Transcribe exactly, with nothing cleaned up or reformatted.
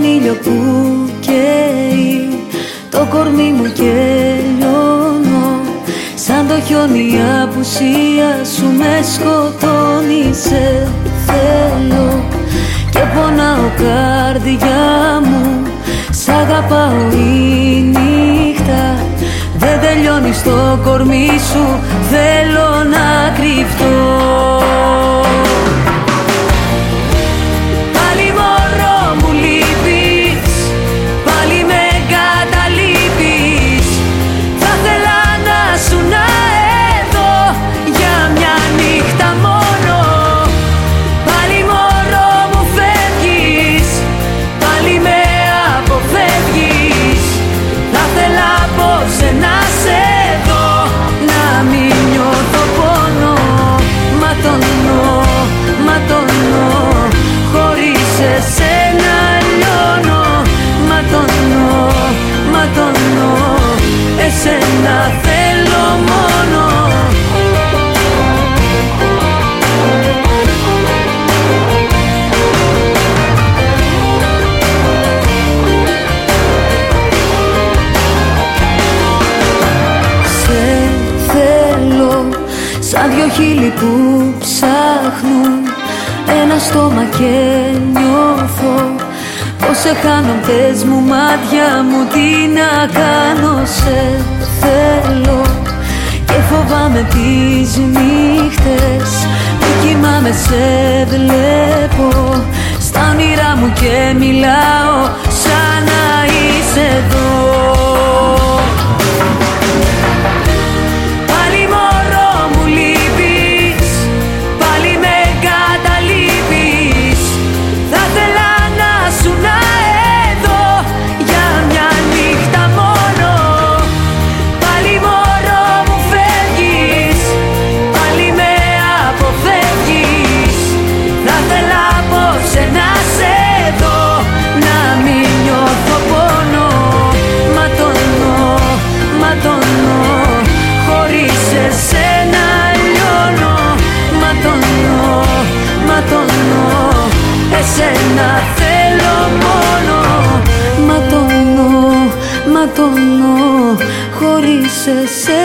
ήλιο που καίει το κορμί μου και λιώνω. Σαν το χιόνι η απουσία σου με σκοτώνει. Σε θέλω και πονάω καρδιά μου. Σ' αγαπάω η νύχτα δεν τελειώνει στο κορμί σου. Θέλω να κρυφτώ. Πάλι μωρό μου λείπεις, πάλι με εγκαταλείπεις. Θα θέλα να σου να εδώ για μια νύχτα μόνο. Πάλι μωρό μου φεύγεις, πάλι με αποφεύγεις. Θα θέλα απόψε να σε δω, να μην νιώθω πόνο. Ματώνω, ματώνω, χωρίς εσένα λιώνω. Ματώνω, ματώνω, εσένα θέλω μόνο. Σαν δυο χείλη που ψάχνουν ένα στόμα και νιώθω πως σε χάνω. Πες μου μάτια μου τι να κάνω. Σε θέλω και φοβάμαι τις νύχτες που κοιμάμαι. Σε βλέπω στα όνειρά μου και μιλάω σαν να είσαι εδώ. Εσένα θέλω μόνο. Ματώνω, ματώνω, χωρίς εσένα